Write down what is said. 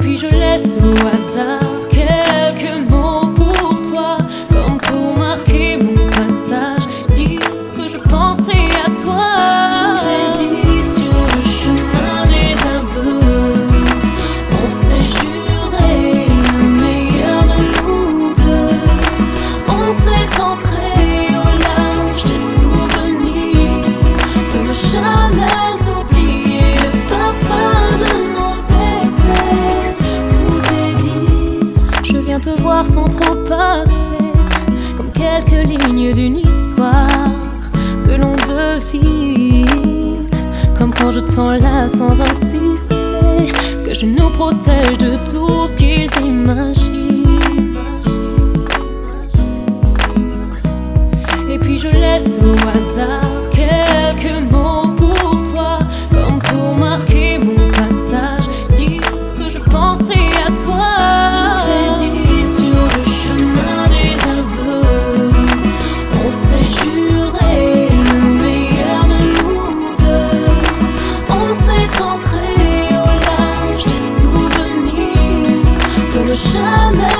puis je laisse au hasard quelques mots pour toi, comme pour marquer mon passage, dire que je pensais à toi. Tout est dit sur le chemin des aveux. On s'est juré le meilleur de nous deux. On s'est ancré au large des souvenirs pour ne jamais oublier le parfum de nos étés. Tout est dit, je viens te voir sans trop passer, comme quelques lignes d'une histoire que l'on devine, comme quand je t'enlace sans insister, que je nous protège de tout ce qu'ils imaginent. Et puis je laisse au hasard quelques mots pour toi, comme pour marquer mon passage, dire que je pensais à toi. Tout est dit sur le chemin des aveux. On s'est juré le meilleur de nous deux. On s'est ancré au large des souvenirs pour ne jamais